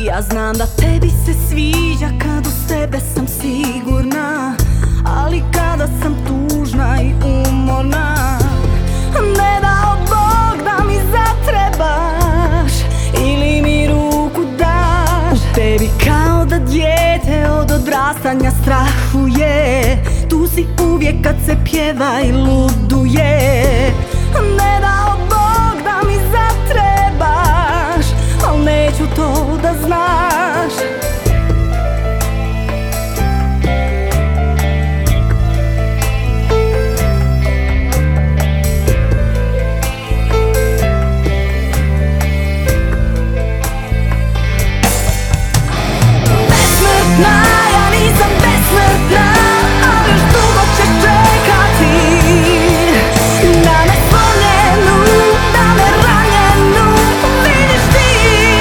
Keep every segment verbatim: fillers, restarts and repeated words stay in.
Ja znam da tebi se sviđa kad uz tebe sam sigurna, ali kada sam tužna i umorna, ne dao Bog da mi zatrebaš ili mi ruku daš. U tebi kao da dijete od odrastanja strahuje, tu si uvijek kad se pjeva i luduje. Ne dao Bog da mi zatrebaš, al neću to da znaš. Besmrtna, ja nisam besmrtna, ali još dugo ćeš čekati da me slomljenu, da me ranjenu vidiš ti.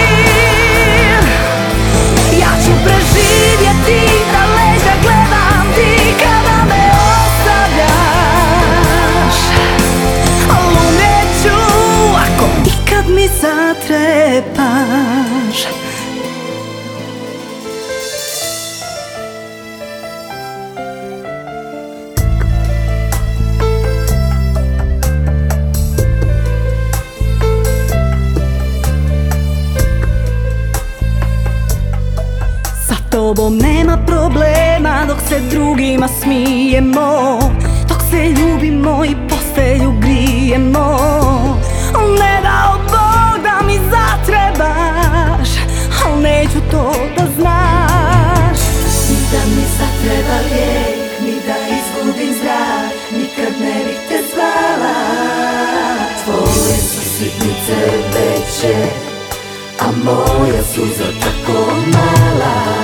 Ja ću preživjeti da leđa gledam ti kada me ostavljaš, al umrijet ću ako ikad mi zatrebaš. Tobom nema problema dok se drugima smijemo, dok se ljubimo i postelju grijemo. Ne dao Bog da mi zatrebaš, al neću to da znaš. Ni da mi zatreba lijek, ni da izgubim zrak, nikad ne bih te zvala. Tvoje su sitnice veće, a moja suza tako mala.